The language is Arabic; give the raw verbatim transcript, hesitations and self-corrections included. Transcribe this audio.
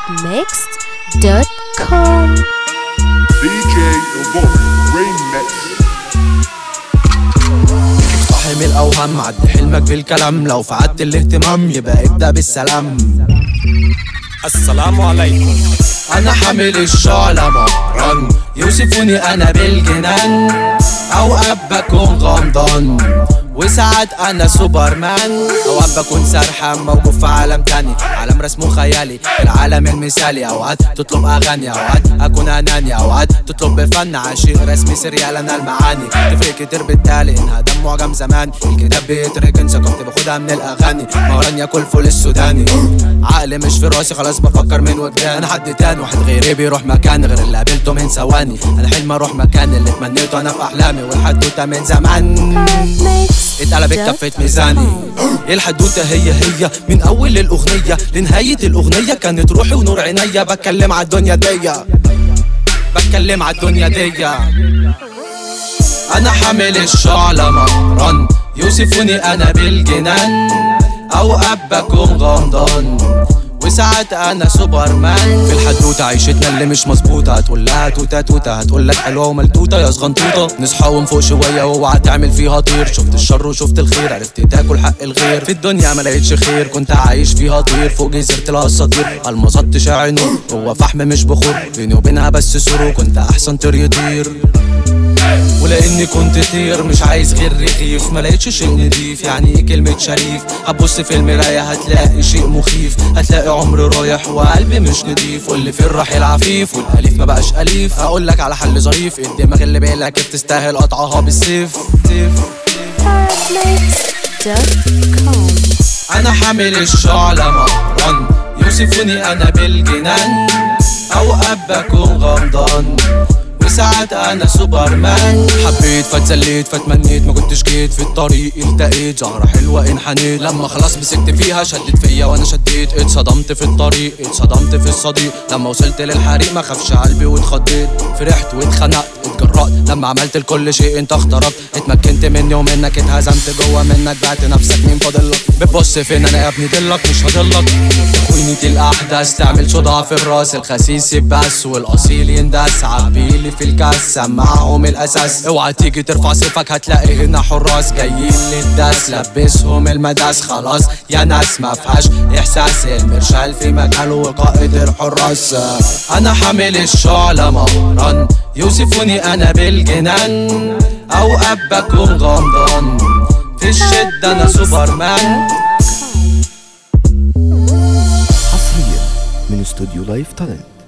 mixed دوت كوم. دي جي Euphoria Remix. صاحي من الأوهام، عد حلمك بالكلام، لو فعدت الاهتمام يبقى ابدأ بالسلام. السلام عليكم. أنا حامل الشعلة مهران، يوصفوني أنا بالجنان، أوقات بكون غمضان وساعات أنا سوبرمان، أوقات بكون سرحان موجود في عالم تاني، عالم رسمه خيالي في العالم المثالي. أوقات تطلب أغاني، أوقات أكون أناني، أوقات تطلب بفن عشيق رسمي سريال. أنا المعاني تفرق كتير بالتالي، إنها دم معجم زمان، الكتاب بيتركن ثقافتي باخدها من الأغاني. مهران ياكل فول السوداني، عقلي مش في راسي خلاص بفكر من وجدان. أنا حد تاني واحد غيري بيروح مكان غير اللي قابلته من ثواني. أنا حلم أروح مكان اللي تمنيته أنا في أحلامي، والحدوتة من زمان اتقلبت كفة ميزاني. الحدوتة هي هي من أول الأغنية لنهاية الأغنية، كانت روحي ونور عينيا. بتكلم ع الدنيا دي، بتكلم ع الدنيا دي. أنا حامل الشعلة مهران، يوصفوني أنا بالجنان، أوقات بكون غمضان وساعات انا سوبرمان. في الحدوتة عيشتنا اللي مش مظبوطة، هتقول لها توتة توتة، هتقول لك حلوة وملتوتة يا صغنطوطة. نصحى ونفوق شوية واوعى تعمل فيها طير، شفت الشر وشفت الخير، عرفت تاكل حق الغير. في الدنيا ما لقيتش خير، كنت عايش فيها طير فوق جزيرة الاساطير. المظات شاع نور هو فحم مش بخور، بيني وبينها بس سرور، كنت احسن طير يطير. ولاني كنت طير مش عايز غير رغيف، ما لقيتش شيء نضيف. يعني ايه كلمة شريف؟ هتبص في المراية هتلاقي شيء مخيف، هتلاقي عمري رايح وقلبي مش نضيف، واللي فين راح العفيف والاليف ما بقاش اليف. هقول لك على حل ظريف، الدماغ اللي بالك بتستاهل قطعها بالسيف. انا حامل الشعلة مهران، يوصفوني انا بالجنان، اوقات بكون غمضان وساعات انا سوبرمان. حبيت فاتسليت فاتمنيت، ما كنتش جيت في الطريق التقيت زهرة حلوة انحنيت، لما خلاص مسكت فيها شدت فيا وانا شديت. اتصدمت في الطريق، اتصدمت في الصديق، لما وصلت للحريق ما خافش قلبي واتخضيت. فرحت واتخنقت اتجرأت، لما عملت لكل شيء انت اخترقت. اتمكنت مني ومنك اتهزمت جوه منك، بعت نفسك مين فاضلك؟ بتبص فين انا يا ابني دلك مش فاضلك. تكوينة الاحداث تعمل صداع في الراس، الخسيس بس والاصيل يندس. عبيلي في الكاس سمعهم الاساس، اوعى تيجي ترفع سيفك هتلاقي هنا حراس جايين للداس. لبسهم المداس خلاص يا ناس ما فيهاش احساس، المرشال في مجاله وقائد الحراس. انا حامل الشعلة مهران، يوصفوني انا بالجنان، اوقات بكون غمضان في الشدة انا سوبرمان. حصريا من استوديو لايف تالنت.